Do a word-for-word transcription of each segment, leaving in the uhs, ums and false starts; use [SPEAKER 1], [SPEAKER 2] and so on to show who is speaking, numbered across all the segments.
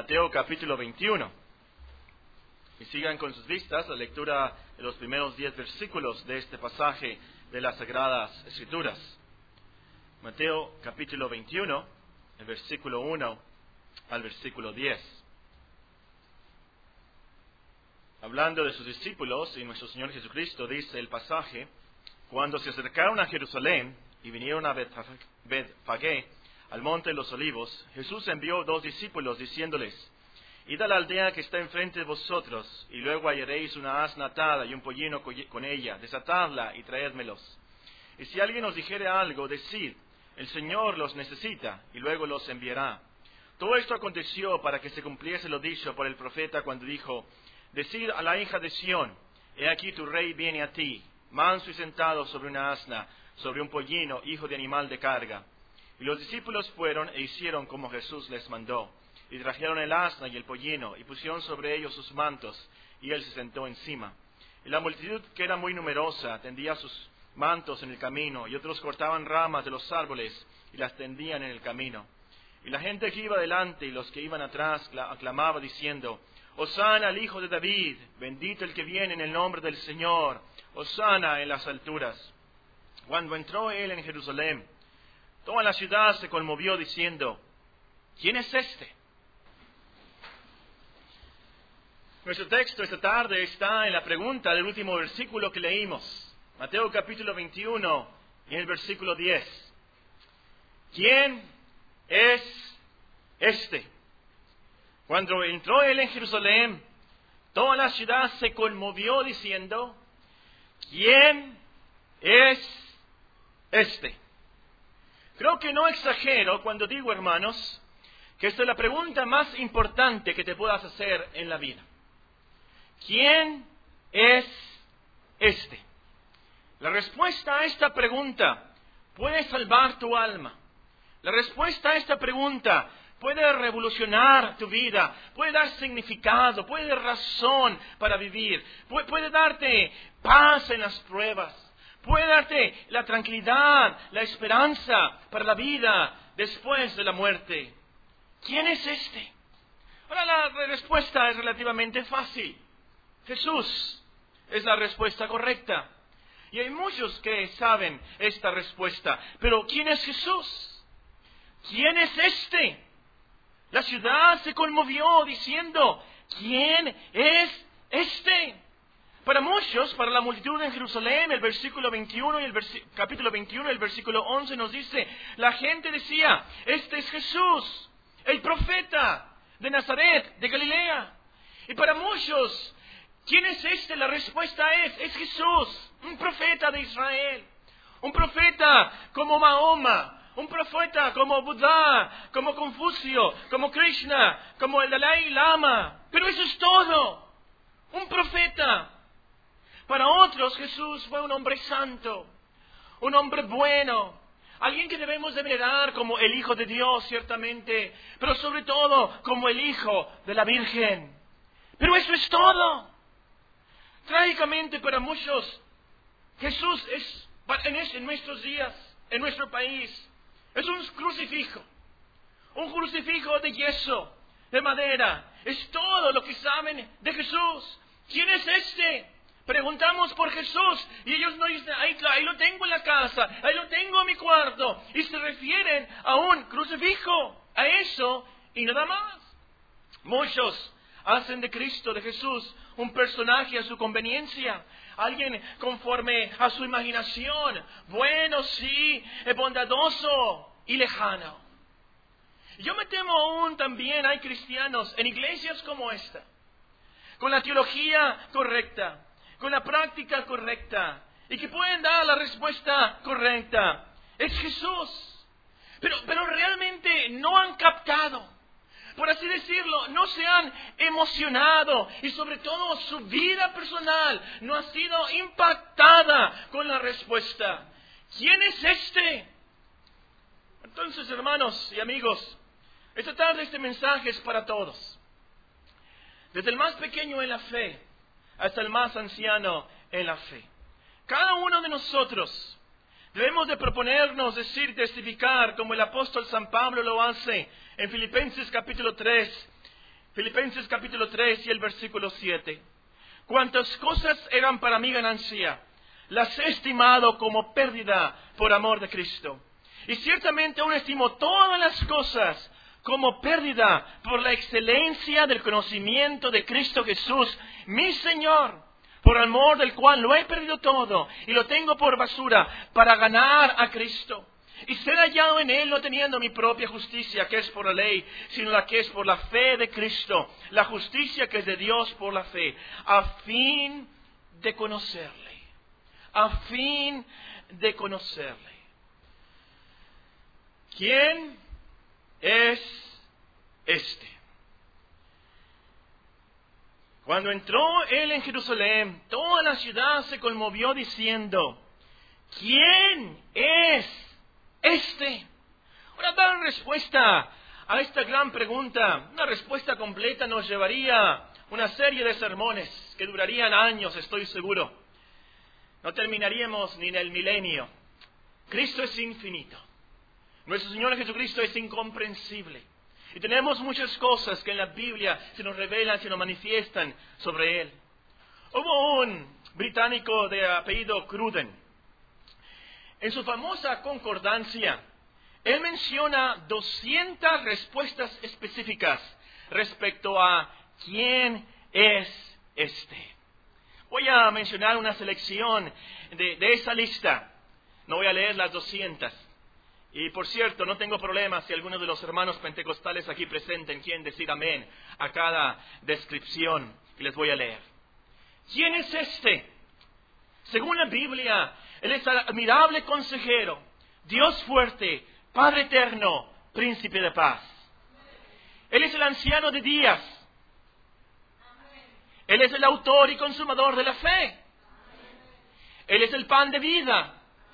[SPEAKER 1] Mateo capítulo veintiuno. Y sigan con sus vistas la lectura de los primeros diez versículos de este pasaje de las Sagradas Escrituras. Mateo capítulo veintiuno, el versículo uno al versículo diez. Hablando de sus discípulos y nuestro Señor Jesucristo, dice el pasaje: cuando se acercaron a Jerusalén y vinieron a Betfagé, al monte de los olivos, Jesús envió dos discípulos diciéndoles: id a la aldea que está enfrente de vosotros, y luego hallaréis una asna atada y un pollino con ella, desatadla y traédmelos. Y si alguien os dijere algo, decid: el Señor los necesita, y luego los enviará. Todo esto aconteció para que se cumpliese lo dicho por el profeta cuando dijo: decid a la hija de Sión, he aquí tu rey viene a ti, manso y sentado sobre una asna, sobre un pollino, hijo de animal de carga. Y los discípulos fueron e hicieron como Jesús les mandó. Y trajeron el asna y el pollino, y pusieron sobre ellos sus mantos, y él se sentó encima. Y la multitud, que era muy numerosa, tendía sus mantos en el camino, y otros cortaban ramas de los árboles, y las tendían en el camino. Y la gente que iba delante y los que iban atrás aclamaba diciendo: Hosana al Hijo de David, bendito el que viene en el nombre del Señor, Hosana en las alturas. Cuando entró él en Jerusalén, toda la ciudad se conmovió diciendo: ¿quién es este? Nuestro texto esta tarde está en la pregunta del último versículo que leímos, Mateo capítulo veintiuno, y en el versículo diez. ¿Quién es este? Cuando entró él en Jerusalén, toda la ciudad se conmovió diciendo: ¿quién es este? Creo que no exagero cuando digo, hermanos, que esta es la pregunta más importante que te puedas hacer en la vida. ¿Quién es este? La respuesta a esta pregunta puede salvar tu alma. La respuesta a esta pregunta puede revolucionar tu vida, puede dar significado, puede dar razón para vivir, puede, puede darte paz en las pruebas, puede darte la tranquilidad, la esperanza para la vida después de la muerte. ¿Quién es este? Ahora, la respuesta es relativamente fácil. Jesús es la respuesta correcta. Y hay muchos que saben esta respuesta. Pero ¿quién es Jesús? ¿Quién es este? La ciudad se conmovió diciendo: ¿quién es este? Para muchos, para la multitud en Jerusalén, el versículo veintiuno y el versi- capítulo veintiuno, el versículo once nos dice, la gente decía: este es Jesús, el profeta de Nazaret, de Galilea. Y para muchos, ¿quién es este? La respuesta es, es Jesús, un profeta de Israel, un profeta como Mahoma, un profeta como Buda, como Confucio, como Krishna, como el Dalai Lama. Pero eso es todo, un profeta. Para otros, Jesús fue un hombre santo, un hombre bueno, alguien que debemos de venerar como el Hijo de Dios, ciertamente, pero sobre todo como el Hijo de la Virgen. Pero eso es todo. Trágicamente para muchos, Jesús es, en nuestros días, en nuestro país, es un crucifijo, un crucifijo de yeso, de madera. Es todo lo que saben de Jesús. ¿Quién es este? Preguntamos por Jesús y ellos nos dicen: ahí, ahí lo tengo en la casa, ahí lo tengo en mi cuarto. Y se refieren a un crucifijo, a eso y nada más. Muchos hacen de Cristo, de Jesús, un personaje a su conveniencia, alguien conforme a su imaginación, bueno, sí, bondadoso y lejano. Yo me temo aún también hay cristianos en iglesias como esta, con la teología correcta, con la práctica correcta, y que pueden dar la respuesta correcta. Es Jesús. Pero, pero realmente no han captado, por así decirlo, no se han emocionado, y sobre todo su vida personal no ha sido impactada con la respuesta. ¿Quién es este? Entonces, hermanos y amigos, esta tarde este mensaje es para todos. Desde el más pequeño en la fe hasta el más anciano en la fe. Cada uno de nosotros debemos de proponernos decir, testificar, como el apóstol San Pablo lo hace en Filipenses capítulo tres, Filipenses capítulo tres y el versículo siete. Cuantas cosas eran para mí ganancia, las he estimado como pérdida por amor de Cristo. Y ciertamente aún estimo todas las cosas como pérdida por la excelencia del conocimiento de Cristo Jesús, mi Señor, por amor del cual lo he perdido todo y lo tengo por basura para ganar a Cristo y ser hallado en Él, no teniendo mi propia justicia que es por la ley, sino la que es por la fe de Cristo, la justicia que es de Dios por la fe, a fin de conocerle, a fin de conocerle. ¿Quién es este? Cuando entró él en Jerusalén, toda la ciudad se conmovió diciendo, ¿quién es este? Ahora, dar respuesta a esta gran pregunta, una respuesta completa nos llevaría una serie de sermones que durarían años, estoy seguro. No terminaríamos ni en el milenio. Cristo es infinito. Nuestro Señor Jesucristo es incomprensible. Y tenemos muchas cosas que en la Biblia se nos revelan, se nos manifiestan sobre Él. Hubo un británico de apellido Cruden. En su famosa concordancia, él menciona doscientas respuestas específicas respecto a quién es este. Voy a mencionar una selección de, de esa lista. No voy a leer las doscientas. Y por cierto, no tengo problema si algunos de los hermanos pentecostales aquí presentes quieren decir amén a cada descripción que les voy a leer. ¿Quién es este? Según la Biblia, Él es el admirable consejero, Dios fuerte, Padre eterno, príncipe de paz. Él es el anciano de días. Él es el autor y consumador de la fe. Él es el pan de vida.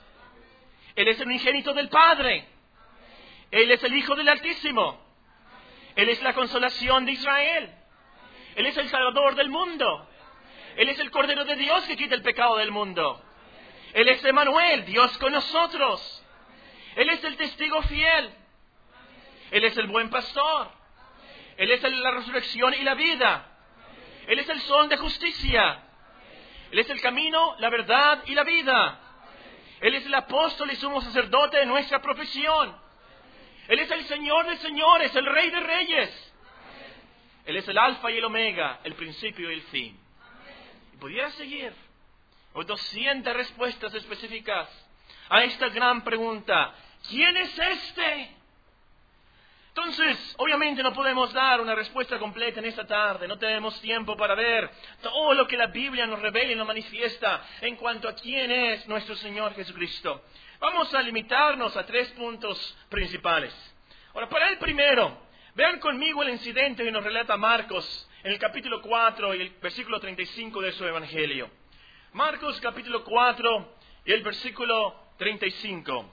[SPEAKER 1] Él es el unigénito del Padre. Él es el Hijo del Altísimo. Él es la consolación de Israel. Él es el Salvador del mundo. Él es el Cordero de Dios que quita el pecado del mundo. Él es Emmanuel, Dios con nosotros. Él es el testigo fiel. Él es el buen pastor. Él es la resurrección y la vida. Él es el sol de justicia. Él es el camino, la verdad y la vida. Él es el apóstol y sumo sacerdote de nuestra profesión. Él es el Señor de señores, el Rey de reyes. Él es el alfa y el omega, el principio y el fin. Y pudiera seguir con doscientas respuestas específicas a esta gran pregunta. ¿Quién es este? Entonces, obviamente no podemos dar una respuesta completa en esta tarde. No tenemos tiempo para ver todo lo que la Biblia nos revela y nos manifiesta en cuanto a quién es nuestro Señor Jesucristo. Vamos a limitarnos a tres puntos principales. Ahora, para el primero, vean conmigo el incidente que nos relata Marcos en el capítulo cuatro y el versículo treinta y cinco de su Evangelio. Marcos capítulo cuatro y el versículo treinta y cinco.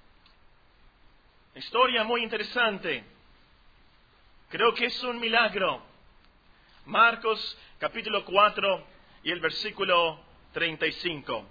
[SPEAKER 1] Historia muy interesante. Creo que es un milagro. Marcos capítulo cuatro y el versículo treinta y cinco.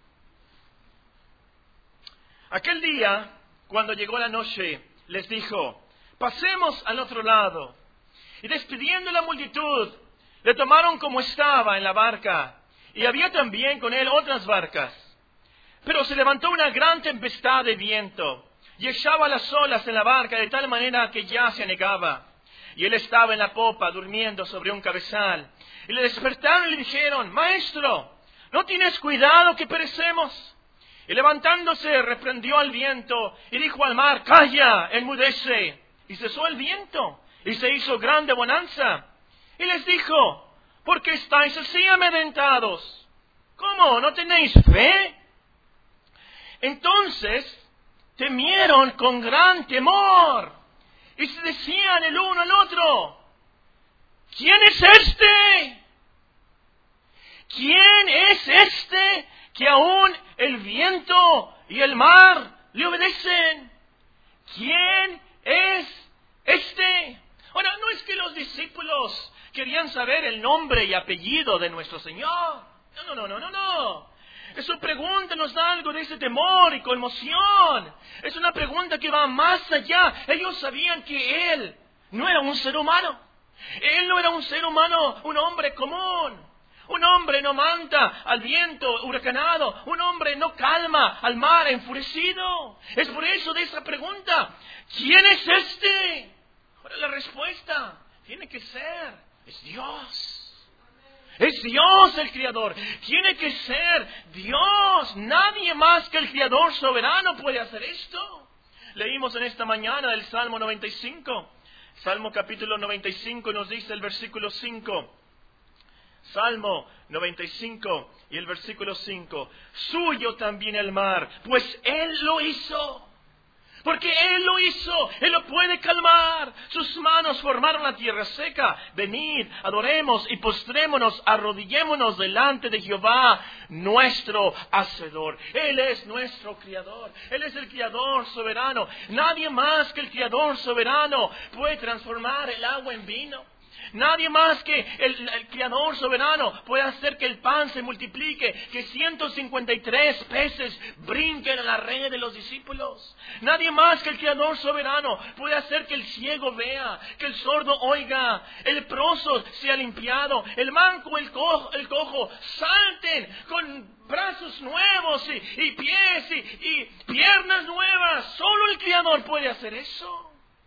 [SPEAKER 1] Aquel día, cuando llegó la noche, les dijo, pasemos al otro lado. Y despidiendo la multitud, le tomaron como estaba en la barca, y había también con él otras barcas. Pero se levantó una gran tempestad de viento, y echaba las olas en la barca de tal manera que ya se anegaba. Y él estaba en la popa, durmiendo sobre un cabezal. Y le despertaron y le dijeron, Maestro, ¿no tienes cuidado que perecemos? Y levantándose, reprendió al viento, y dijo al mar, Calla, enmudece. Y cesó el viento, y se hizo grande bonanza. Y les dijo, ¿por qué estáis así amedrentados? ¿Cómo? ¿No tenéis fe? Entonces temieron con gran temor y se decían el uno al otro, ¿quién es este? ¿Quién es este que aún el viento y el mar le obedecen? ¿Quién es este? Ahora, no es que los discípulos querían saber el nombre y apellido de nuestro Señor. No, no, no, no, no. Su pregunta nos da algo de ese temor y conmoción. Es una pregunta que va más allá. Ellos sabían que Él no era un ser humano. Él no un ser humano, un hombre común. Un hombre no manda al viento huracanado. Un hombre no calma al mar enfurecido. Es por eso de esa pregunta, ¿quién es este? Ahora la respuesta tiene que ser, es Dios. Es Dios el Creador. Tiene que ser Dios. Nadie más que el Creador soberano puede hacer esto. Leímos en esta mañana el Salmo noventa y cinco. Salmo capítulo noventa y cinco nos dice el versículo cinco. Salmo noventa y cinco y el versículo cinco. Suyo también el mar, pues Él lo hizo. Porque Él lo hizo, Él lo puede calmar. Sus manos formaron la tierra seca. Venid, adoremos y postrémonos, arrodillémonos delante de Jehová, nuestro Hacedor. Él es nuestro Creador. Él es el Creador soberano. Nadie más que el Creador soberano puede transformar el agua en vino. Nadie más que el, el Creador soberano puede hacer que el pan se multiplique, que ciento cincuenta y tres peces brinquen a la red de los discípulos. Nadie más que el Creador soberano puede hacer que el ciego vea, que el sordo oiga, el leproso sea limpiado, el manco, el cojo, el cojo salten con brazos nuevos y, y pies y, y piernas nuevas. Solo el Creador puede hacer eso.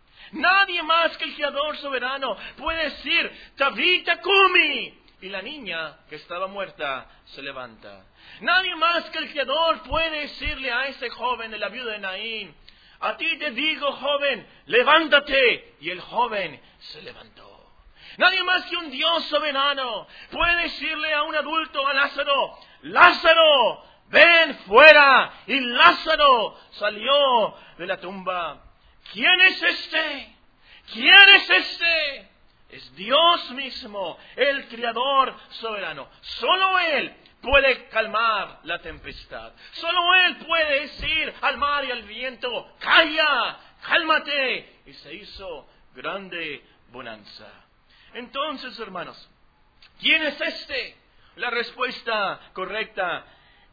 [SPEAKER 1] Nadie más que el Creador soberano puede decir, Tabita Kumi, y la niña que estaba muerta se levanta. Nadie más que el Creador puede decirle a ese joven de la viuda de Naín, a ti te digo, joven, levántate, y el joven se levantó. Nadie más que un Dios soberano puede decirle a un adulto, a Lázaro, Lázaro, ven fuera, y Lázaro salió de la tumba. ¿Quién es este? ¿Quién es este? Es Dios mismo, el Creador soberano. Solo Él puede calmar la tempestad. Solo Él puede decir al mar y al viento, calla, cálmate. Y se hizo grande bonanza. Entonces, hermanos, ¿quién es este? La respuesta correcta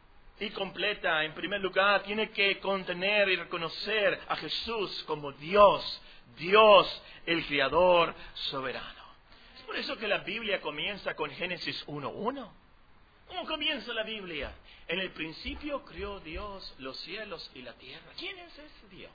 [SPEAKER 1] y completa, en primer lugar, tiene que contener y reconocer a Jesús como Dios, Dios el Creador soberano. Es por eso que la Biblia comienza con Génesis uno uno. ¿Cómo comienza la Biblia? En el principio creó Dios los cielos y la tierra. ¿Quién es ese Dios?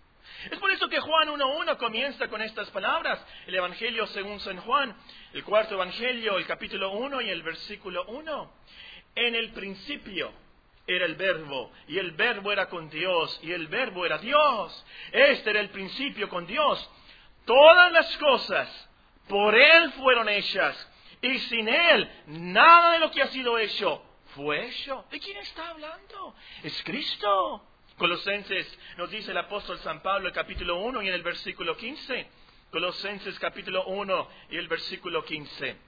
[SPEAKER 1] Es por eso que Juan uno uno comienza con estas palabras. El Evangelio según San Juan, el cuarto Evangelio, el capítulo uno y el versículo uno. En el principio era el Verbo, y el Verbo era con Dios, y el Verbo era Dios. Este era el principio con Dios. Todas las cosas por Él fueron hechas, y sin Él nada de lo que ha sido hecho fue hecho. ¿De quién está hablando? Es Cristo. Colosenses nos dice el apóstol San Pablo, el capítulo uno y en el versículo quince. Colosenses capítulo uno y el versículo quince.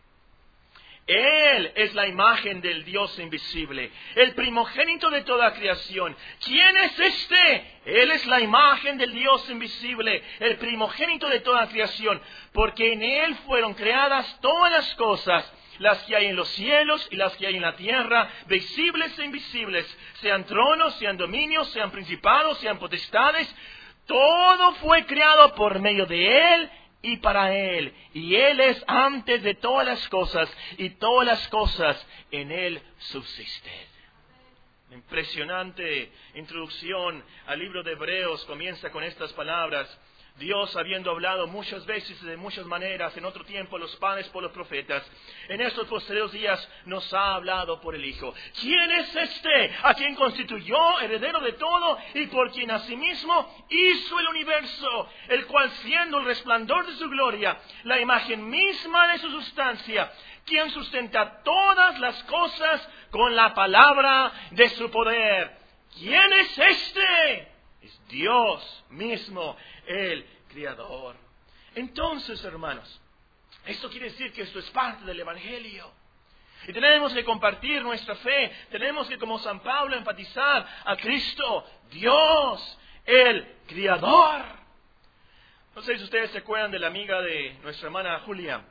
[SPEAKER 1] Él es la imagen del Dios invisible, el primogénito de toda creación. ¿Quién es este? Él es la imagen del Dios invisible, el primogénito de toda creación, porque en Él fueron creadas todas las cosas, las que hay en los cielos y las que hay en la tierra, visibles e invisibles, sean tronos, sean dominios, sean principados, sean potestades. Todo fue creado por medio de Él y para Él, y Él es antes de todas las cosas, y todas las cosas en Él subsisten. Impresionante introducción al libro de Hebreos comienza con estas palabras. Dios, habiendo hablado muchas veces y de muchas maneras en otro tiempo a los padres por los profetas, en estos posteriores días nos ha hablado por el Hijo. ¿Quién es este a quien constituyó heredero de todo y por quien asimismo hizo el universo, el cual siendo el resplandor de su gloria, la imagen misma de su sustancia, quien sustenta todas las cosas con la palabra de su poder? ¿Quién es este? Es Dios mismo, el Creador. Entonces, hermanos, esto quiere decir que esto es parte del Evangelio. Y tenemos que compartir nuestra fe. Tenemos que, como San Pablo, enfatizar a Cristo, Dios, el Creador. No sé si ustedes se acuerdan de la amiga de nuestra hermana Julia,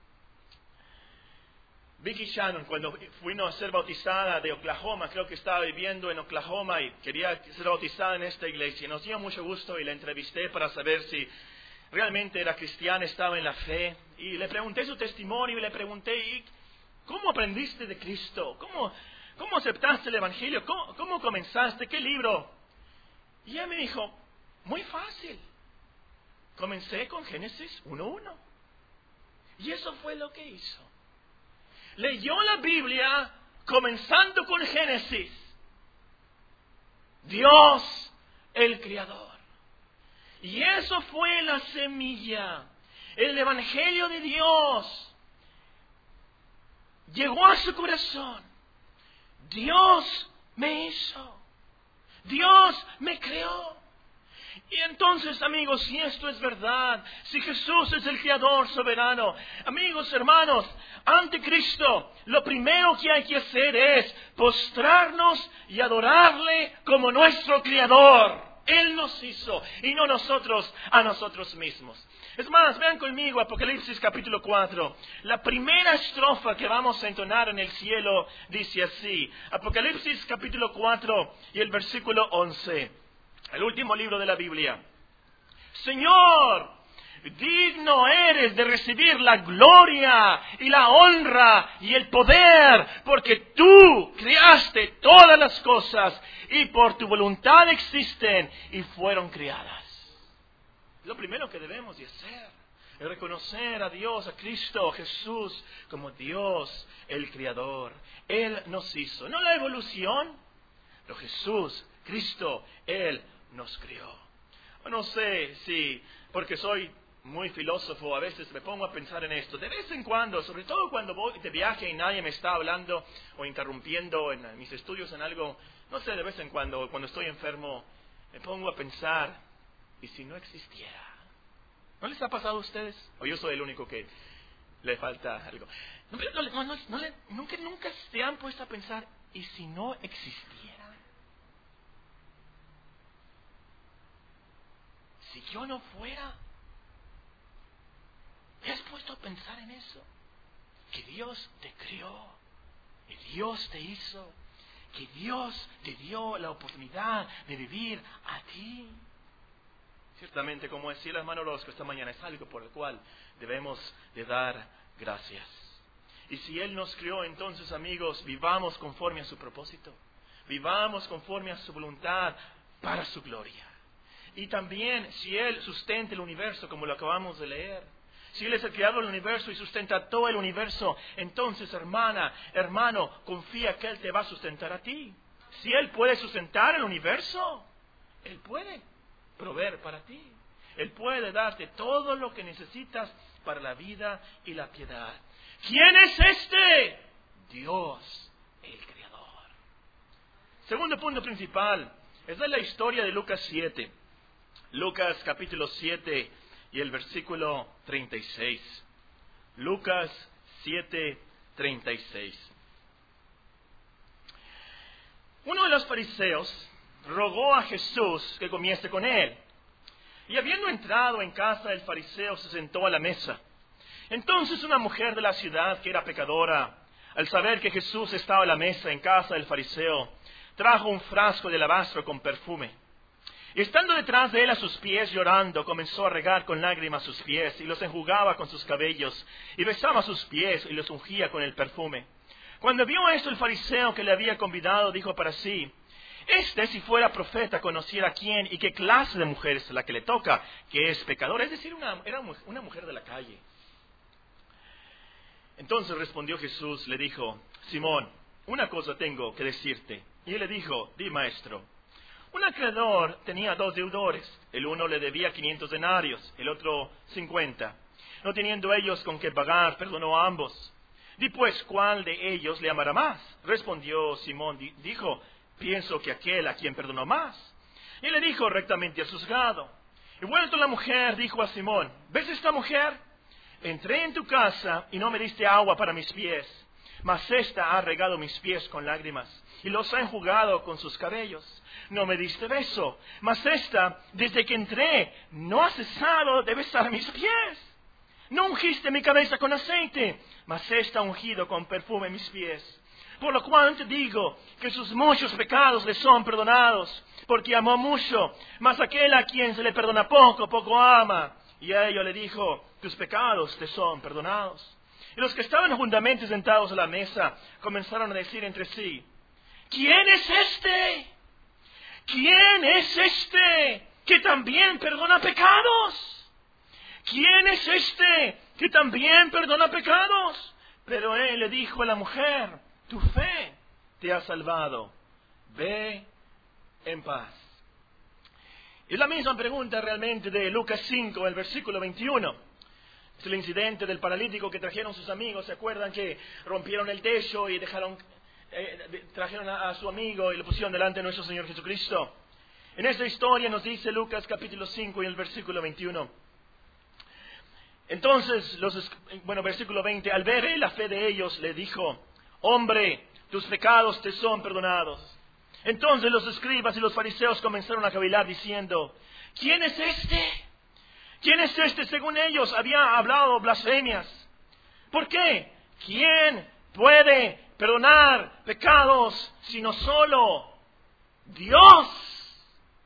[SPEAKER 1] Vicky Shannon, cuando vino a ser bautizada de Oklahoma. Creo que estaba viviendo en Oklahoma y quería ser bautizada en esta iglesia. Nos dio mucho gusto y la entrevisté para saber si realmente era cristiana, estaba en la fe, y le pregunté su testimonio y le pregunté, ¿y cómo aprendiste de Cristo? ¿Cómo, cómo aceptaste el Evangelio? ¿Cómo, cómo comenzaste? ¿Qué libro? Y ella me dijo, muy fácil. Comencé con Génesis uno uno. Y eso fue lo que hizo. Leyó la Biblia comenzando con Génesis. Dios, el Creador. Y eso fue la semilla. El Evangelio de Dios llegó a su corazón. Dios me hizo. Dios me creó. Y entonces, amigos, si esto es verdad, si Jesús es el Creador soberano, amigos, hermanos, ante Cristo, lo primero que hay que hacer es postrarnos y adorarle como nuestro Creador. Él nos hizo y no nosotros a nosotros mismos. Es más, vean conmigo Apocalipsis capítulo cuatro. La primera estrofa que vamos a entonar en el cielo dice así. Apocalipsis capítulo cuatro y el versículo once. El último libro de la Biblia. Señor, digno eres de recibir la gloria y la honra y el poder, porque tú creaste todas las cosas y por tu voluntad existen y fueron creadas. Lo primero que debemos de hacer es reconocer a Dios, a Cristo, a Jesús, como Dios, el Creador. Él nos hizo, no la evolución, pero Jesús, Cristo, Él nos crió. No sé si, porque soy muy filósofo, a veces me pongo a pensar en esto. De vez en cuando, sobre todo cuando voy de viaje y nadie me está hablando o interrumpiendo en mis estudios en algo, no sé, de vez en cuando, cuando estoy enfermo, me pongo a pensar, ¿y si no existiera? ¿No les ha pasado a ustedes? ¿O yo soy el único que le falta algo? No, no, no, no, no le, nunca, nunca se han puesto a pensar, ¿y si no existiera? Si yo no fuera, ¿te has puesto a pensar en eso? Que Dios te crió, que Dios te hizo, que Dios te dio la oportunidad de vivir a ti. Ciertamente, como decía el hermano Orozco esta mañana, es algo por el cual debemos de dar gracias. Y si Él nos crió, entonces, amigos, vivamos conforme a su propósito. Vivamos conforme a su voluntad para su gloria. Y también, si Él sustenta el universo, como lo acabamos de leer, si Él es el creador del universo y sustenta todo el universo, entonces, hermana, hermano, confía que Él te va a sustentar a ti. Si Él puede sustentar el universo, Él puede proveer para ti. Él puede darte todo lo que necesitas para la vida y la piedad. ¿Quién es este? Dios, el Creador. Segundo punto principal, esta es la historia de Lucas siete. Lucas capítulo siete y el versículo treinta y seis. Lucas siete, treinta y seis. Uno de los fariseos rogó a Jesús que comiese con él. Y habiendo entrado en casa del fariseo, se sentó a la mesa. Entonces una mujer de la ciudad, que era pecadora, al saber que Jesús estaba a la mesa en casa del fariseo, trajo un frasco de alabastro con perfume. Y estando detrás de él a sus pies llorando, comenzó a regar con lágrimas sus pies, y los enjugaba con sus cabellos, y besaba sus pies, y los ungía con el perfume. Cuando vio esto el fariseo que le había convidado, dijo para sí: Este, si fuera profeta, conociera quién y qué clase de mujer es la que le toca, que es pecadora. Es decir, una, era una mujer de la calle. Entonces respondió Jesús, le dijo: Simón, una cosa tengo que decirte. Y él le dijo: Di, maestro. Un acreedor tenía dos deudores. El uno le debía quinientos denarios, el otro cincuenta. No teniendo ellos con qué pagar, perdonó a ambos. Di pues, ¿cuál de ellos le amará más? Respondió Simón, dijo: Pienso que aquel a quien perdonó más. Y él le dijo: rectamente has juzgado. Y vuelto la mujer, dijo a Simón: ¿Ves esta mujer? Entré en tu casa y no me diste agua para mis pies, mas ésta ha regado mis pies con lágrimas y los ha enjugado con sus cabellos. No me diste beso, mas ésta, desde que entré, no ha cesado de besar mis pies. No ungiste mi cabeza con aceite, mas ésta ha ungido con perfume mis pies. Por lo cual te digo que sus muchos pecados le son perdonados, porque amó mucho, mas aquel a quien se le perdona poco, poco ama. Y a ello le dijo, tus pecados te son perdonados. Y los que estaban juntamente sentados a la mesa comenzaron a decir entre sí, ¿quién es este? ¿Quién es este que también perdona pecados? ¿Quién es este que también perdona pecados? Pero él le dijo a la mujer, tu fe te ha salvado. Ve en paz. Es la misma pregunta realmente de Lucas cinco, el versículo veintiuno. Es el incidente del paralítico que trajeron sus amigos. ¿Se acuerdan que rompieron el techo y dejaron, eh, trajeron a, a su amigo y lo pusieron delante de nuestro Señor Jesucristo? En esta historia nos dice Lucas capítulo cinco y el versículo veintiuno. Entonces, los, bueno, versículo veinte, al ver la fe de ellos, le dijo, hombre, tus pecados te son perdonados. Entonces los escribas y los fariseos comenzaron a cavilar diciendo, ¿quién es este? ¿Quién es este? Según ellos había hablado blasfemias. ¿Por qué? ¿Quién puede perdonar pecados sino solo Dios?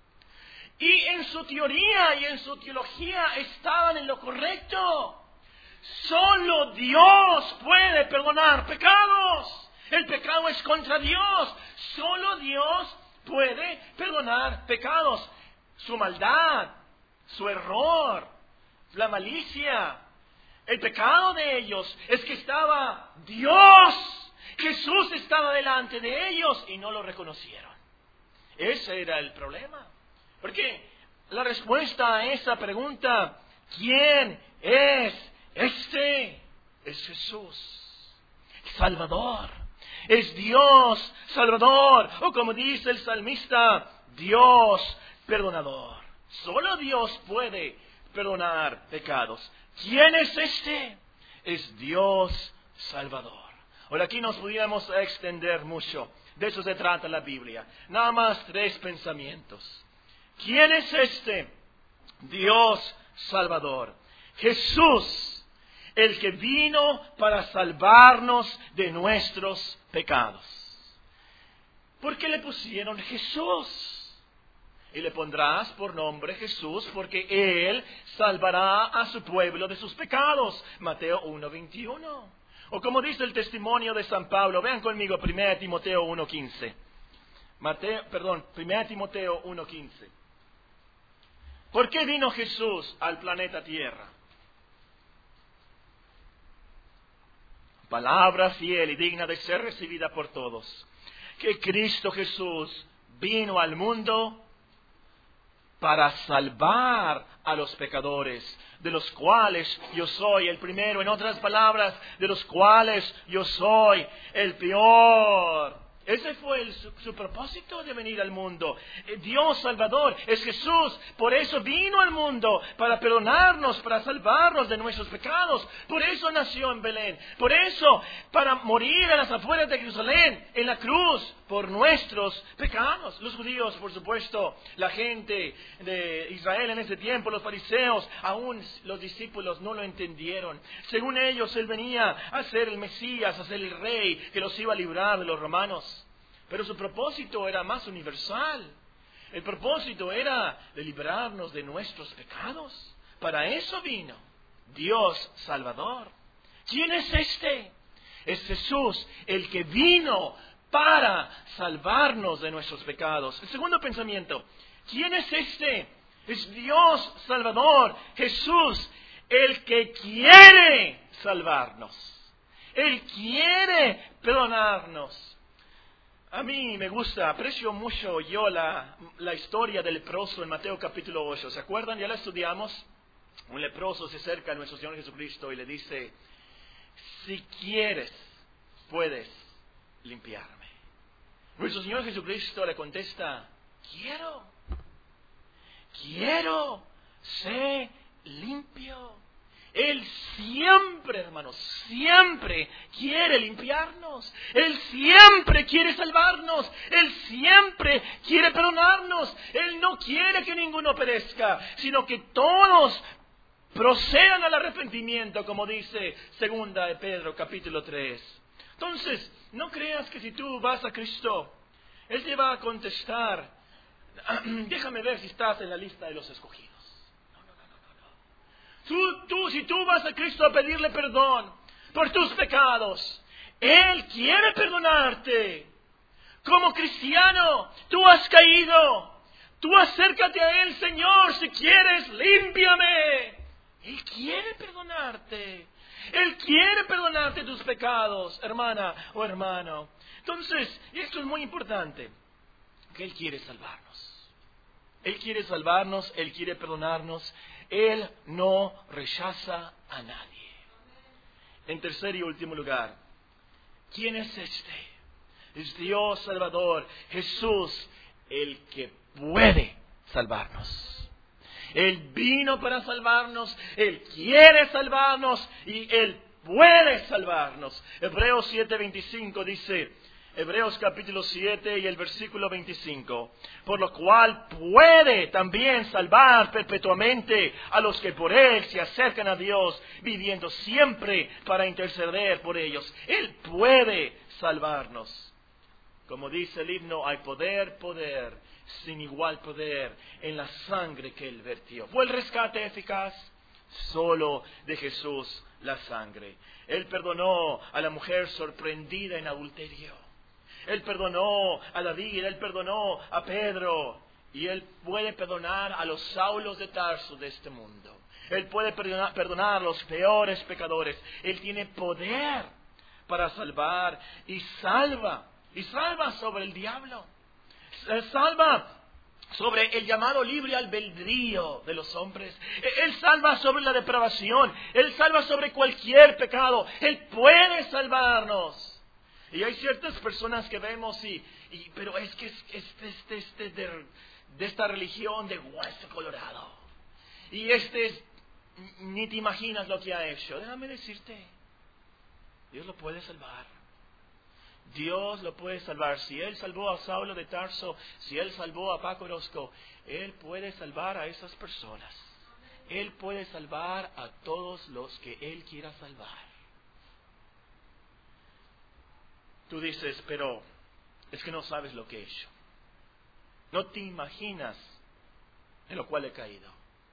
[SPEAKER 1] Y en su teoría y en su teología estaban en lo correcto. Solo Dios puede perdonar pecados. El pecado es contra Dios. Solo Dios puede perdonar pecados. Su maldad, su error, la malicia. El pecado de ellos es que estaba Dios. Jesús estaba delante de ellos y no lo reconocieron. Ese era el problema. Porque la respuesta a esa pregunta, ¿quién es este? Es Jesús, Salvador. Es Dios Salvador, o como dice el salmista, Dios perdonador. Solo Dios puede perdonar pecados. ¿Quién es este? Es Dios Salvador. Ahora aquí nos pudiéramos extender mucho. De eso se trata la Biblia. Nada más tres pensamientos. ¿Quién es este? Dios Salvador. Jesús, el que vino para salvarnos de nuestros pecados. ¿Por qué le pusieron Jesús? Y le pondrás por nombre Jesús porque Él salvará a su pueblo de sus pecados. Mateo uno veintiuno. O como dice el testimonio de San Pablo, vean conmigo primera Timoteo uno quince. Mateo, perdón, primera Timoteo uno quince. ¿Por qué vino Jesús al planeta Tierra? Palabra fiel y digna de ser recibida por todos. Que Cristo Jesús vino al mundo para salvar a los pecadores, de los cuales yo soy el primero. En otras palabras, de los cuales yo soy el peor. Ese fue el, su, su propósito de venir al mundo. Dios Salvador es Jesús. Por eso vino al mundo, para perdonarnos, para salvarnos de nuestros pecados. Por eso nació en Belén. Por eso, para morir a las afueras de Jerusalén, en la cruz, por nuestros pecados. Los judíos, por supuesto, la gente de Israel en ese tiempo, los fariseos, aún los discípulos no lo entendieron. Según ellos, Él venía a ser el Mesías, a ser el Rey que los iba a librar de los romanos. Pero su propósito era más universal. El propósito era de librarnos de nuestros pecados. Para eso vino Dios Salvador. ¿Quién es este? Es Jesús, el que vino para salvarnos de nuestros pecados. El segundo pensamiento, ¿quién es este? Es Dios Salvador, Jesús, el que quiere salvarnos. Él quiere perdonarnos. A mí me gusta, aprecio mucho yo la, la historia del leproso en Mateo capítulo ocho. ¿Se acuerdan? Ya la estudiamos. Un leproso se acerca a nuestro Señor Jesucristo y le dice, si quieres, puedes limpiarme. Nuestro Señor Jesucristo le contesta, quiero, quiero, sé limpio. Él siempre, hermanos, siempre quiere limpiarnos. Él siempre quiere salvarnos. Él siempre quiere perdonarnos. Él no quiere que ninguno perezca, sino que todos procedan al arrepentimiento, como dice segunda de Pedro, capítulo tres. Entonces, no creas que si tú vas a Cristo, Él te va a contestar, déjame ver si estás en la lista de los escogidos. Tú, tú, si tú vas a Cristo a pedirle perdón por tus pecados, Él quiere perdonarte. Como cristiano, tú has caído. Tú acércate a Él, Señor, si quieres, límpiame. Él quiere perdonarte. Él quiere perdonarte tus pecados, hermana o hermano. Entonces, esto es muy importante, que Él quiere salvarnos. Él quiere salvarnos, Él quiere perdonarnos. Él no rechaza a nadie. En tercer y último lugar, ¿quién es este? Es Dios Salvador, Jesús, el que puede salvarnos. Él vino para salvarnos, Él quiere salvarnos y Él puede salvarnos. Hebreos siete veinticinco dice, Hebreos capítulo siete y el versículo veinticinco, por lo cual puede también salvar perpetuamente a los que por Él se acercan a Dios, viviendo siempre para interceder por ellos. Él puede salvarnos. Como dice el himno, hay poder, poder, sin igual poder en la sangre que Él vertió. ¿Fue el rescate eficaz? Solo de Jesús la sangre. Él perdonó a la mujer sorprendida en adulterio. Él perdonó a David, Él perdonó a Pedro. Y Él puede perdonar a los Saulos de Tarso de este mundo. Él puede perdonar, perdonar a los peores pecadores. Él tiene poder para salvar y salva. Y salva sobre el diablo. Salva sobre el llamado libre albedrío de los hombres. Él salva sobre la depravación. Él salva sobre cualquier pecado. Él puede salvarnos. Y hay ciertas personas que vemos y, y pero es que es, es, es, es, es de, de esta religión de hueso colorado. Y este es, ni te imaginas lo que ha hecho. Déjame decirte, Dios lo puede salvar. Dios lo puede salvar. Si Él salvó a Saulo de Tarso, si Él salvó a Paco Orozco, Él puede salvar a esas personas. Él puede salvar a todos los que Él quiera salvar. Tú dices, pero es que no sabes lo que he hecho. No te imaginas en lo cual he caído.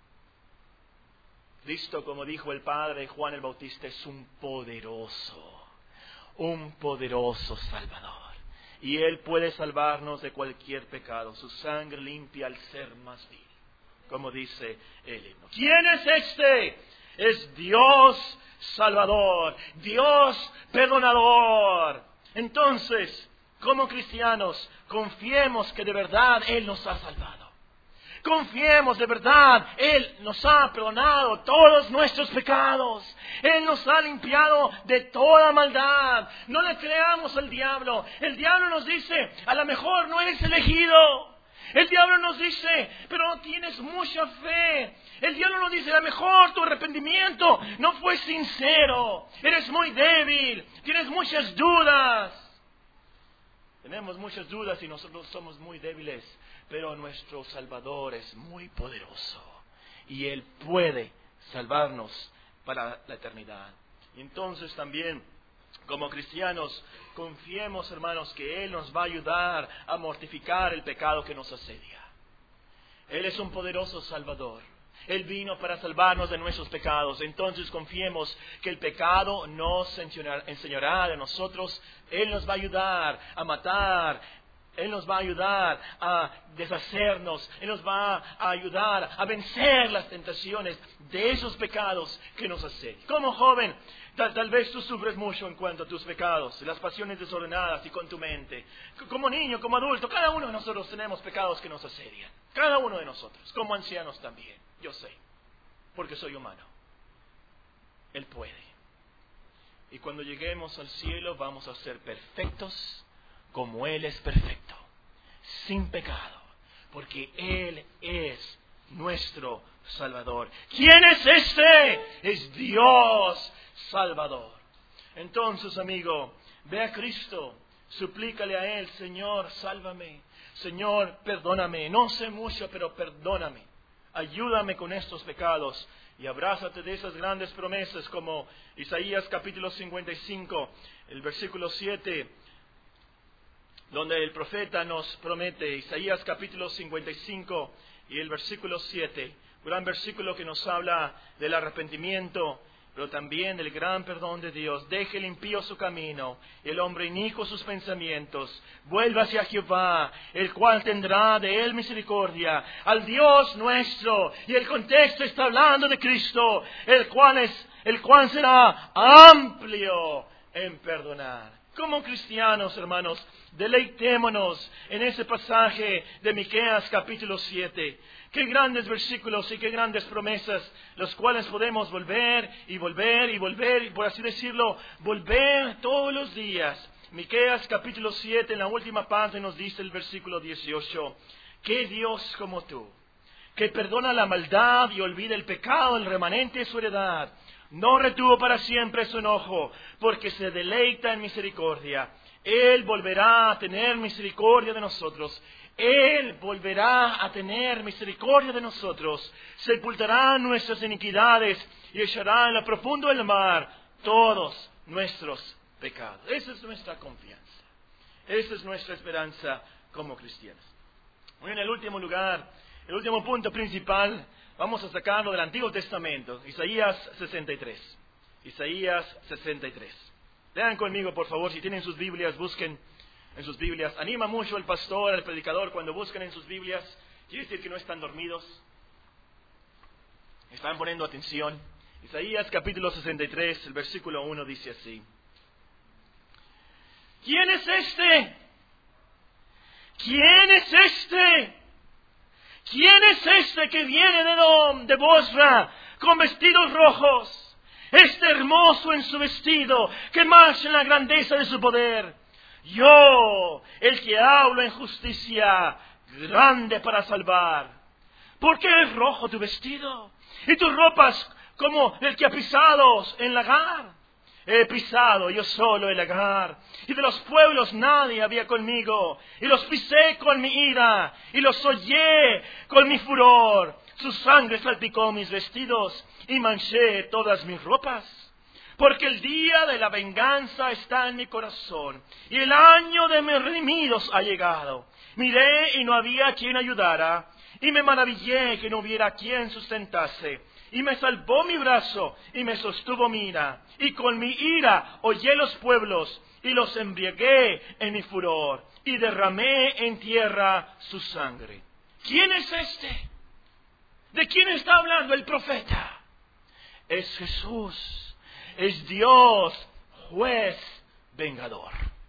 [SPEAKER 1] Cristo, como dijo el Padre Juan el Bautista, es un poderoso un poderoso Salvador. Y Él puede salvarnos de cualquier pecado. Su sangre limpia al ser más vil, como dice el himno. ¿Quién es este? Es Dios Salvador, Dios perdonador. Entonces, como cristianos, confiemos que de verdad Él nos ha salvado. Confiemos de verdad, Él nos ha perdonado todos nuestros pecados. Él nos ha limpiado de toda maldad. No le creamos al diablo. El diablo nos dice, a lo mejor no eres elegido. El diablo nos dice, pero no tienes mucha fe. El diablo nos dice, a lo mejor tu arrepentimiento no fue sincero. Eres muy débil, tienes muchas dudas. Tenemos muchas dudas y nosotros somos muy débiles. Pero nuestro Salvador es muy poderoso y Él puede salvarnos para la eternidad. Y entonces también, como cristianos, confiemos, hermanos, que Él nos va a ayudar a mortificar el pecado que nos asedia. Él es un poderoso Salvador. Él vino para salvarnos de nuestros pecados. Entonces confiemos que el pecado nos enseñará de nosotros. Él nos va a ayudar a matar. Él nos va a ayudar a deshacernos. Él nos va a ayudar a vencer las tentaciones de esos pecados que nos asedian. Como joven, tal, tal vez tú sufres mucho en cuanto a tus pecados, las pasiones desordenadas y con tu mente. Como niño, como adulto, cada uno de nosotros tenemos pecados que nos asedian. Cada uno de nosotros, como ancianos también. Yo sé, porque soy humano. Él puede. Y cuando lleguemos al cielo vamos a ser perfectos como Él es perfecto, sin pecado, porque Él es nuestro Salvador. ¿Quién es este? Es Dios Salvador. Entonces, amigo, ve a Cristo, suplícale a Él, Señor, sálvame, Señor, perdóname, no sé mucho, pero perdóname, ayúdame con estos pecados. Y abrázate de esas grandes promesas como Isaías capítulo cincuenta y cinco, el versículo siete, donde el profeta nos promete, Isaías capítulo cincuenta y cinco y el versículo siete, gran versículo que nos habla del arrepentimiento, pero también del gran perdón de Dios. Deje el impío su camino, el hombre inicuo sus pensamientos. Vuelva hacia Jehová, el cual tendrá de él misericordia, al Dios nuestro. Y el contexto está hablando de Cristo, el cual es, el cual será amplio en perdonar. Como cristianos, hermanos, deleitémonos en ese pasaje de Miqueas capítulo siete. Qué grandes versículos y qué grandes promesas, los cuales podemos volver y volver y volver, y por así decirlo, volver todos los días. Miqueas capítulo siete, en la última parte nos dice el versículo dieciocho, ¿qué Dios como tú, que perdona la maldad y olvida el pecado del remanente de su heredad? No retuvo para siempre su enojo, porque se deleita en misericordia. Él volverá a tener misericordia de nosotros. Él volverá a tener misericordia de nosotros. Sepultará nuestras iniquidades y echará en lo profundo del mar todos nuestros pecados. Esa es nuestra confianza. Esa es nuestra esperanza como cristianos. Muy en el último lugar, el último punto principal, vamos a sacarlo del Antiguo Testamento, Isaías sesenta y tres. Isaías sesenta y tres. Lean conmigo, por favor, si tienen sus Biblias, busquen en sus Biblias. Anima mucho el pastor, el predicador, cuando buscan en sus Biblias. Quiere decir que no están dormidos. Están poniendo atención. Isaías capítulo sesenta y tres, el versículo uno dice así. ¿Quién es este? ¿Quién es este? ¿Quién es este que viene de Edom, de Bosra, con vestidos rojos? Este hermoso en su vestido, que marcha en la grandeza de su poder. Yo, el que hablo en justicia, grande para salvar. ¿Por qué es rojo tu vestido? Y tus ropas como el que ha pisado en lagar. He pisado yo solo el lagar, y de los pueblos nadie había conmigo. Y los pisé con mi ira, y los hollé con mi furor. Su sangre salpicó mis vestidos, y manché todas mis ropas. Porque el día de la venganza está en mi corazón, y el año de mis redimidos ha llegado. Miré y no había quien ayudara, y me maravillé que no hubiera quien sustentase. Y me salvó mi brazo, y me sostuvo mi ira. Y con mi ira hollé los pueblos, y los embriagué en mi furor, y derramé en tierra su sangre. ¿Quién es este? ¿De quién está hablando el profeta? Es Jesús, es Dios, juez, vengador.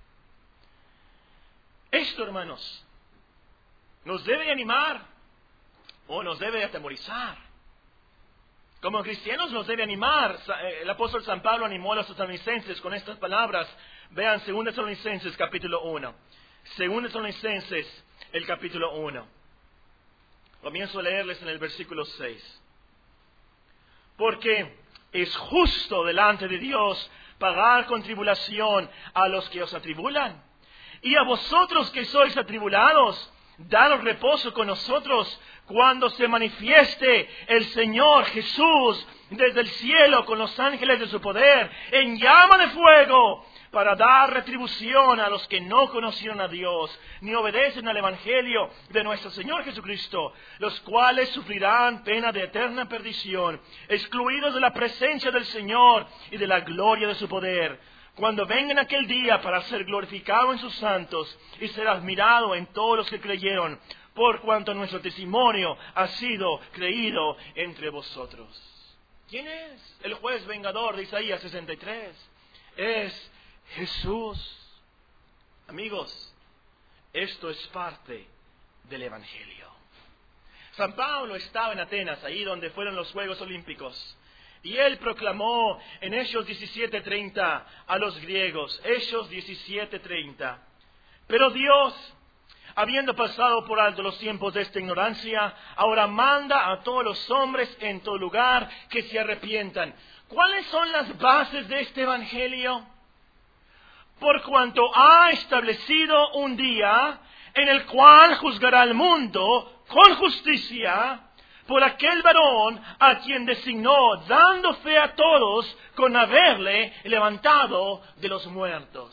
[SPEAKER 1] Esto, hermanos, nos debe animar o nos debe atemorizar. Como cristianos nos debe animar. El apóstol San Pablo animó a los tesalonicenses con estas palabras. Vean segunda Tesalonicenses capítulo uno. segunda Tesalonicenses el capítulo uno. Comienzo a leerles en el versículo seis. Porque es justo delante de Dios pagar con tribulación a los que os atribulan. Y a vosotros que sois atribulados, daros reposo con nosotros cuando se manifieste el Señor Jesús desde el cielo con los ángeles de su poder en llama de fuego, para dar retribución a los que no conocieron a Dios ni obedecen al Evangelio de nuestro Señor Jesucristo, los cuales sufrirán pena de eterna perdición, excluidos de la presencia del Señor y de la gloria de su poder, cuando venga en aquel día para ser glorificado en sus santos y ser admirado en todos los que creyeron, por cuanto nuestro testimonio ha sido creído entre vosotros. ¿Quién es el juez vengador de Isaías sesenta y tres? Es Jesús. Amigos, esto es parte del Evangelio. San Pablo estaba en Atenas, ahí donde fueron los Juegos Olímpicos. Y él proclamó en Hechos diecisiete treinta a los griegos, Hechos diecisiete treinta. Pero Dios, habiendo pasado por alto los tiempos de esta ignorancia, ahora manda a todos los hombres en todo lugar que se arrepientan. ¿Cuáles son las bases de este Evangelio? Por cuanto ha establecido un día en el cual juzgará al mundo con justicia por aquel varón a quien designó, dando fe a todos con haberle levantado de los muertos.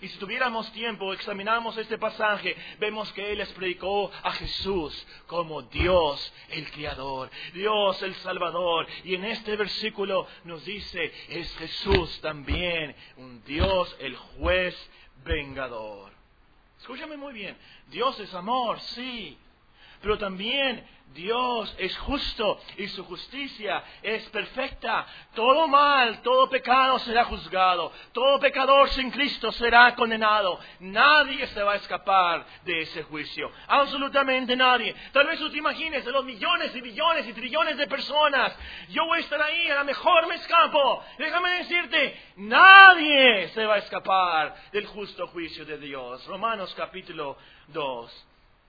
[SPEAKER 1] Y si tuviéramos tiempo, examinamos este pasaje, vemos que Él les predicó a Jesús como Dios el Creador, Dios el Salvador. Y en este versículo nos dice, es Jesús también un Dios, el juez vengador. Escúchame muy bien, Dios es amor, sí, pero también Dios es justo y su justicia es perfecta. Todo mal, todo pecado será juzgado. Todo pecador sin Cristo será condenado. Nadie se va a escapar de ese juicio. Absolutamente nadie. Tal vez tú te imagines de los millones y billones y trillones de personas. Yo voy a estar ahí, a lo mejor me escapo. Déjame decirte, nadie se va a escapar del justo juicio de Dios. Romanos capítulo dos.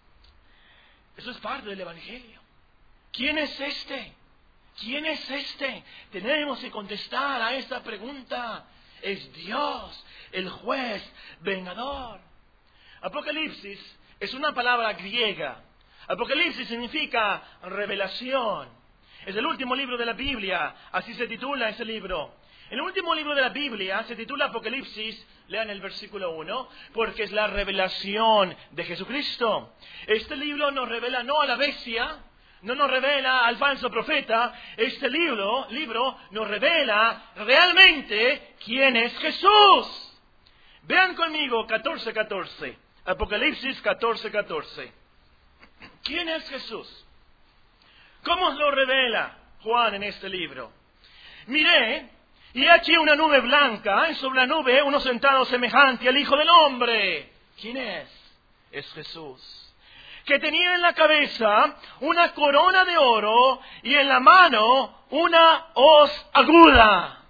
[SPEAKER 1] Eso es parte del Evangelio. ¿Quién es este? ¿Quién es este? Tenemos que contestar a esta pregunta. Es Dios, el juez vengador. Apocalipsis es una palabra griega. Apocalipsis significa revelación. Es el último libro de la Biblia. Así se titula ese libro. El último libro de la Biblia se titula Apocalipsis, lean el versículo uno, porque es la revelación de Jesucristo. Este libro nos revela no a la bestia, no nos revela al falso profeta. Este libro, libro nos revela realmente quién es Jesús. Vean conmigo catorce catorce, Apocalipsis catorce catorce. ¿Quién es Jesús? ¿Cómo lo revela Juan en este libro? Miré, y aquí una nube blanca, y sobre la nube uno sentado semejante al Hijo del Hombre. ¿Quién es? Es Jesús. Que tenía en la cabeza una corona de oro y en la mano una hoz aguda.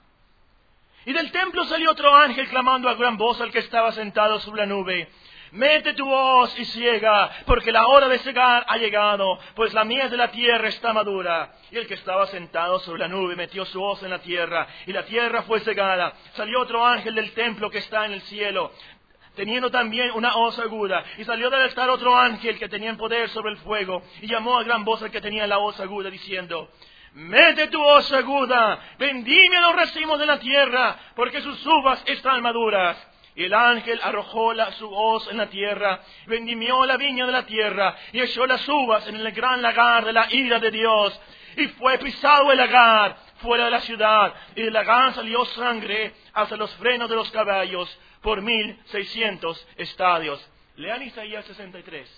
[SPEAKER 1] Y del templo salió otro ángel clamando a gran voz al que estaba sentado sobre la nube. Mete tu hoz y ciega, porque la hora de cegar ha llegado, pues la mies de la tierra está madura. Y el que estaba sentado sobre la nube metió su hoz en la tierra, y la tierra fue cegada. Salió otro ángel del templo que está en el cielo, teniendo también una hoz aguda. Y salió del altar otro ángel que tenía poder sobre el fuego, y llamó a gran voz al que tenía la hoz aguda, diciendo: mete tu hoz aguda, vendime los racimos de la tierra, porque sus uvas están maduras. Y el ángel arrojó la, su hoz en la tierra, vendimió la viña de la tierra, y echó las uvas en el gran lagar de la ira de Dios. Y fue pisado el lagar fuera de la ciudad, y del lagar salió sangre hasta los frenos de los caballos, por mil seiscientos estadios. Lean Isaías sesenta y tres.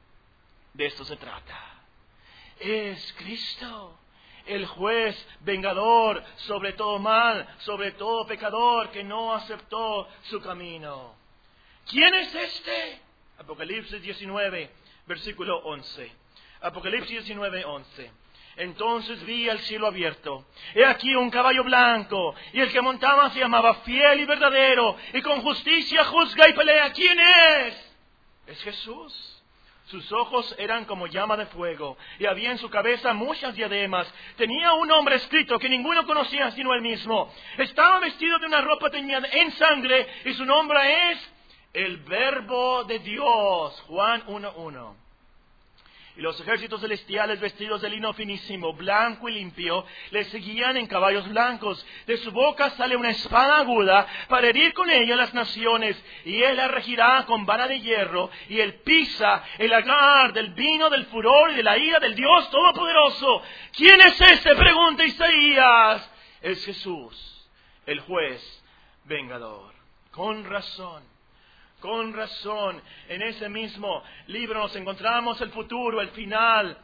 [SPEAKER 1] De esto se trata. Es Cristo, el juez vengador sobre todo mal, sobre todo pecador que no aceptó su camino. ¿Quién es este? Apocalipsis diecinueve, versículo once. Apocalipsis diecinueve, once. Entonces vi el cielo abierto. He aquí un caballo blanco, y el que montaba se llamaba Fiel y Verdadero, y con justicia juzga y pelea. ¿Quién es? Es Jesús. Sus ojos eran como llama de fuego, y había en su cabeza muchas diademas. Tenía un nombre escrito que ninguno conocía sino él mismo. Estaba vestido de una ropa teñida en sangre, y su nombre es el Verbo de Dios. Juan uno uno. Y los ejércitos celestiales, vestidos de lino finísimo, blanco y limpio, le seguían en caballos blancos. De su boca sale una espada aguda para herir con ella las naciones. Y él la regirá con vara de hierro, y él pisa el lagar del vino del furor y de la ira del Dios Todopoderoso. ¿Quién es este? Pregunta Isaías. Es Jesús, el juez vengador. Con razón. Con razón, en ese mismo libro nos encontramos el futuro, el final.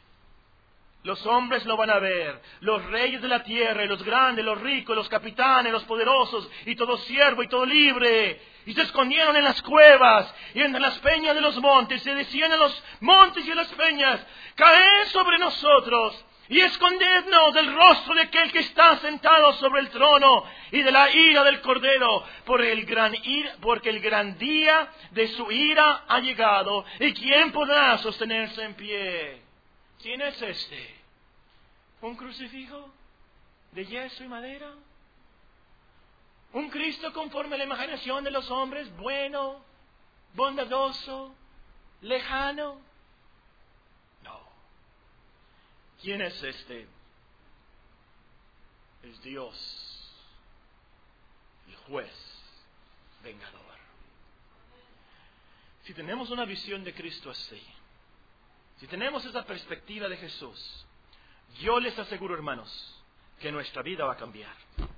[SPEAKER 1] Los hombres lo van a ver, los reyes de la tierra, y los grandes, los ricos, los capitanes, los poderosos, y todo siervo y todo libre. Y se escondieron en las cuevas y entre las peñas de los montes, se decían a los montes y a las peñas: caed sobre nosotros y escondednos del rostro de aquel que está sentado sobre el trono y de la ira del Cordero, porque el gran ira, porque el gran día de su ira ha llegado, y ¿quién podrá sostenerse en pie? ¿Quién es este? ¿Un crucifijo de yeso y madera? ¿Un Cristo conforme a la imaginación de los hombres, bueno, bondadoso, lejano? No. ¿Quién es este? Es Dios, el juez vengador. Si tenemos una visión de Cristo así, si tenemos esa perspectiva de Jesús, yo les aseguro, hermanos, que nuestra vida va a cambiar.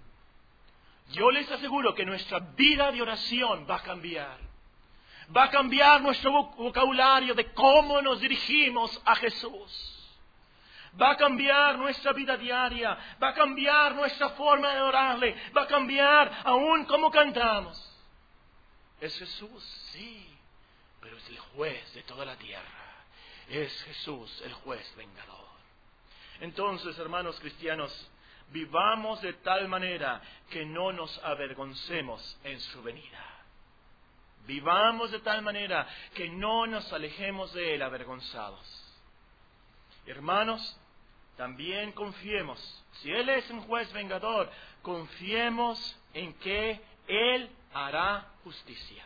[SPEAKER 1] Yo les aseguro que nuestra vida de oración va a cambiar. Va a cambiar nuestro vocabulario de cómo nos dirigimos a Jesús. Va a cambiar nuestra vida diaria. Va a cambiar nuestra forma de orarle. Va a cambiar aún cómo cantamos. ¿Es Jesús? Sí. Pero es el juez de toda la tierra. Es Jesús el juez vengador. Entonces, hermanos cristianos, vivamos de tal manera que no nos avergoncemos en su venida. Vivamos de tal manera que no nos alejemos de Él avergonzados. Hermanos, también confiemos, si Él es un juez vengador, confiemos en que Él hará justicia.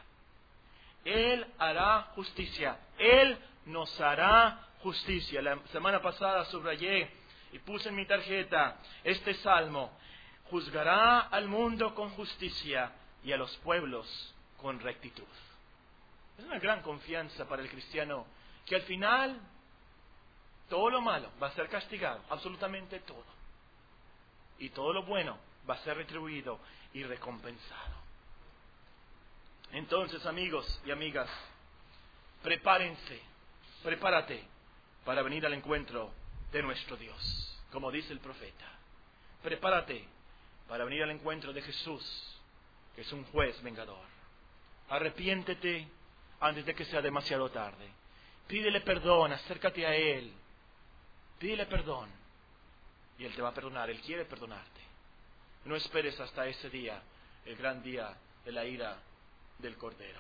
[SPEAKER 1] Él hará justicia. Él nos hará justicia. La semana pasada subrayé y puse en mi tarjeta este salmo: juzgará al mundo con justicia y a los pueblos con rectitud. Es una gran confianza para el cristiano que al final todo lo malo va a ser castigado, absolutamente todo. Y todo lo bueno va a ser retribuido y recompensado. Entonces, amigos y amigas, prepárense, prepárate para venir al encuentro de nuestro Dios, como dice el profeta. Prepárate para venir al encuentro de Jesús, que es un juez vengador. Arrepiéntete antes de que sea demasiado tarde. Pídele perdón, acércate a Él. Pídele perdón y Él te va a perdonar. Él quiere perdonarte. No esperes hasta ese día, el gran día de la ira del Cordero.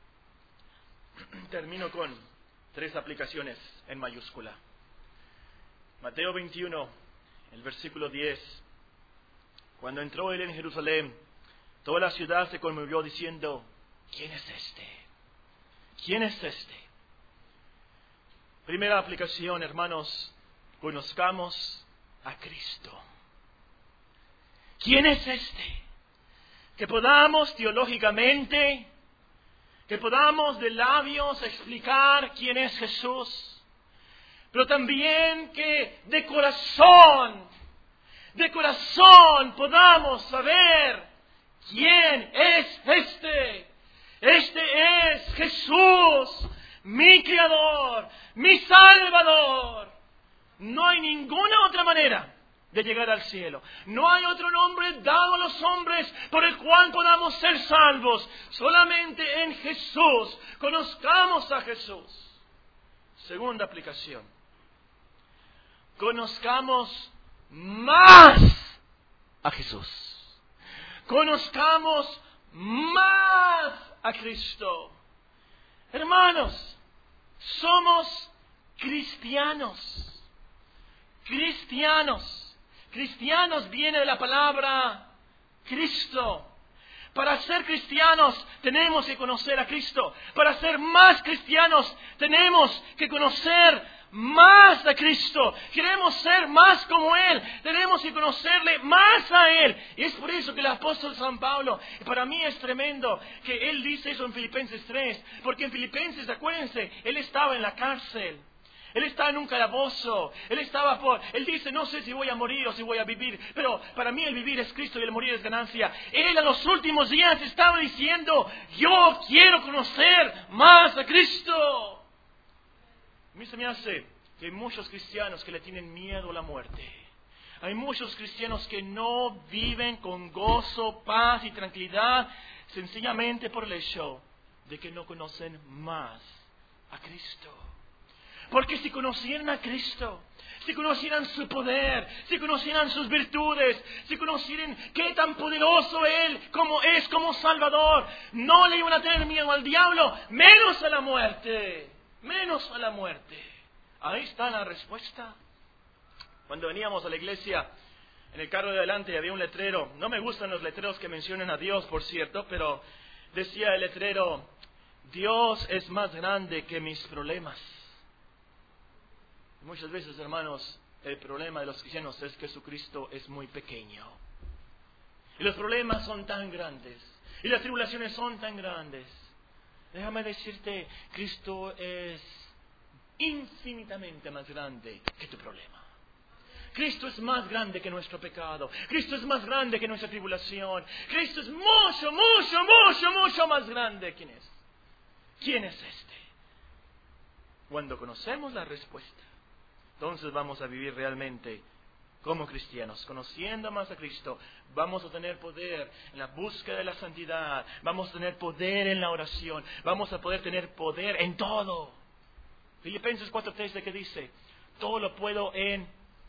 [SPEAKER 1] Termino con tres aplicaciones en mayúscula. Mateo veintiuno, el versículo diez. Cuando entró Él en Jerusalén, toda la ciudad se conmovió diciendo: ¿quién es este? ¿Quién es este? Primera aplicación, hermanos, conozcamos a Cristo. ¿Quién es este? Que podamos teológicamente, que podamos de labios explicar quién es Jesús, pero también que de corazón, de corazón podamos saber quién es este. Este es Jesús, mi Creador, mi Salvador. No hay ninguna otra manera de llegar al cielo. No hay otro nombre dado a los hombres por el cual podamos ser salvos. Solamente en Jesús. Conozcamos a Jesús. Segunda aplicación. Conozcamos más a Jesús. Conozcamos más a Cristo. Hermanos, somos cristianos. Cristianos. Cristianos viene de la palabra Cristo. Para ser cristianos tenemos que conocer a Cristo. Para ser más cristianos tenemos que conocer más a Cristo. Queremos ser más como Él. Tenemos que conocerle más a Él. Y es por eso que el apóstol San Pablo, para mí es tremendo que él dice eso en Filipenses tres. Porque en Filipenses, acuérdense, él estaba en la cárcel. Él estaba en un calabozo. Él estaba por... Él dice, no sé si voy a morir o si voy a vivir, pero para mí el vivir es Cristo y el morir es ganancia. Él en los últimos días estaba diciendo, yo quiero conocer más a Cristo. A mí se me hace que hay muchos cristianos que le tienen miedo a la muerte. Hay muchos cristianos que no viven con gozo, paz y tranquilidad, sencillamente por el hecho de que no conocen más a Cristo. Porque si conocieran a Cristo, si conocieran su poder, si conocieran sus virtudes, si conocieran qué tan poderoso Él como es como Salvador, no le iban a tener miedo al diablo, menos a la muerte, menos a la muerte. Ahí está la respuesta. Cuando veníamos a la iglesia, en el carro de adelante había un letrero. No me gustan los letreros que mencionan a Dios, por cierto, pero decía el letrero: Dios es más grande que mis problemas. Muchas veces, hermanos, el problema de los cristianos es que Jesucristo es muy pequeño. Y los problemas son tan grandes. Y las tribulaciones son tan grandes. Déjame decirte, Cristo es infinitamente más grande que tu problema. Cristo es más grande que nuestro pecado. Cristo es más grande que nuestra tribulación. Cristo es mucho, mucho, mucho, mucho más grande. ¿Quién es? ¿Quién es este? Cuando conocemos la respuesta, entonces vamos a vivir realmente como cristianos. Conociendo más a Cristo, vamos a tener poder en la búsqueda de la santidad. Vamos a tener poder en la oración. Vamos a poder tener poder en todo. Filipenses cuatro tres, ¿de qué dice? Todo lo puedo en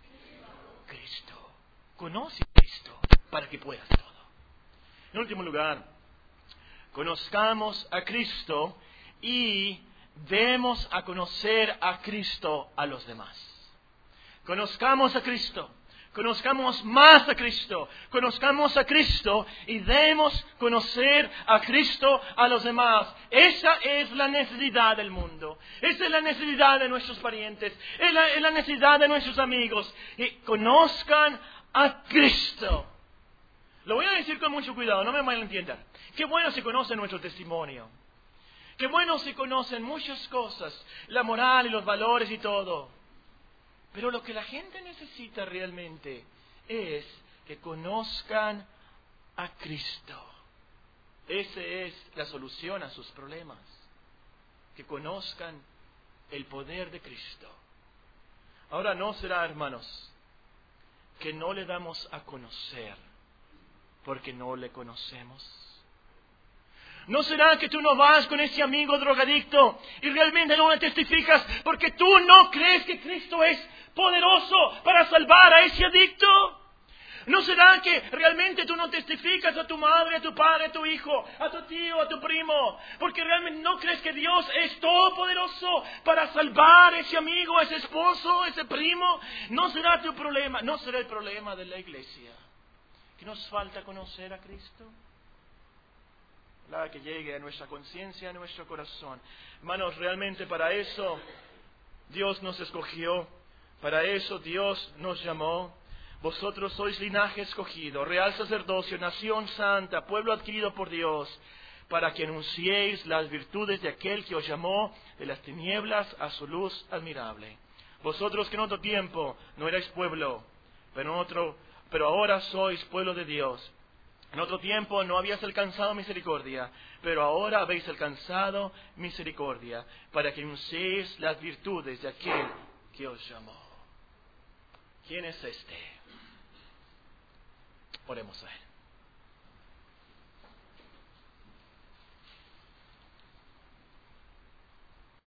[SPEAKER 1] Cristo. Conoce a Cristo para que puedas todo. En último lugar, conozcamos a Cristo y demos a conocer a Cristo a los demás. Conozcamos a Cristo. Conozcamos más a Cristo, conozcamos a Cristo y demos conocer a Cristo a los demás. Esa es la necesidad del mundo, esa es la necesidad de nuestros parientes, es la, es la necesidad de nuestros amigos. Y conozcan a Cristo. Lo voy a decir con mucho cuidado, no me malentiendan. Qué bueno si conocen nuestro testimonio. Qué bueno si conocen muchas cosas, la moral y los valores y todo. Pero lo que la gente necesita realmente es que conozcan a Cristo. Esa es la solución a sus problemas. Que conozcan el poder de Cristo. Ahora no será, hermanos, que no le damos a conocer porque no le conocemos. ¿No será que tú no vas con ese amigo drogadicto y realmente no le testificas porque tú no crees que Cristo es poderoso para salvar a ese adicto? ¿No será que realmente tú no testificas a tu madre, a tu padre, a tu hijo, a tu tío, a tu primo, porque realmente no crees que Dios es todopoderoso para salvar a ese amigo, a ese esposo, a ese primo? ¿No será tu problema? ¿No será el problema de la iglesia que nos falta conocer a Cristo? La que llegue a nuestra conciencia, a nuestro corazón. Hermanos, realmente para eso Dios nos escogió, para eso Dios nos llamó. Vosotros sois linaje escogido, real sacerdocio, nación santa, pueblo adquirido por Dios, para que anunciéis las virtudes de aquel que os llamó de las tinieblas a su luz admirable. Vosotros que en otro tiempo no erais pueblo, pero, en otro, pero ahora sois pueblo de Dios. En otro tiempo no habías alcanzado misericordia, pero ahora habéis alcanzado misericordia, para que anunciéis las virtudes de aquel que os llamó. ¿Quién es este? Oremos a él.